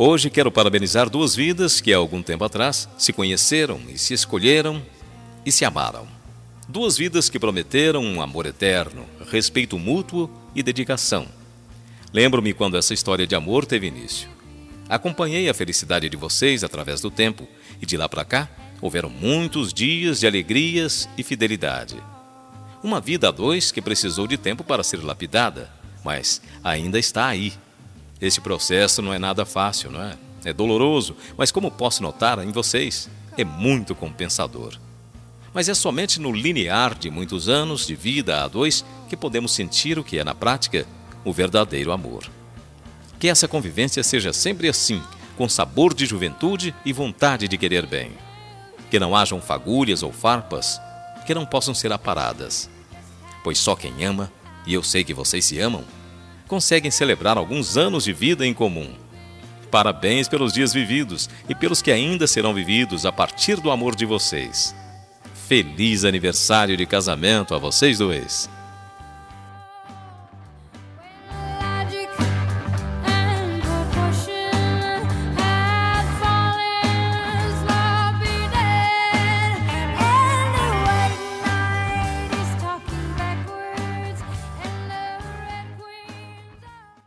Hoje quero parabenizar duas vidas que há algum tempo atrás se conheceram e se escolheram e se amaram. Duas vidas que prometeram um amor eterno, respeito mútuo e dedicação. Lembro-me quando essa história de amor teve início. Acompanhei a felicidade de vocês através do tempo e de lá para cá houveram muitos dias de alegrias e fidelidade. Uma vida a dois que precisou de tempo para ser lapidada, mas ainda está aí. Esse processo não é nada fácil, não é? É doloroso, mas como posso notar em vocês, é muito compensador. Mas é somente no linear de muitos anos de vida a dois que podemos sentir o que é na prática o verdadeiro amor. Que essa convivência seja sempre assim, com sabor de juventude e vontade de querer bem. Que não hajam fagulhas ou farpas que não possam ser aparadas. Pois só quem ama, e eu sei que vocês se amam, conseguem celebrar alguns anos de vida em comum. Parabéns pelos dias vividos e pelos que ainda serão vividos a partir do amor de vocês. Feliz aniversário de casamento a vocês dois!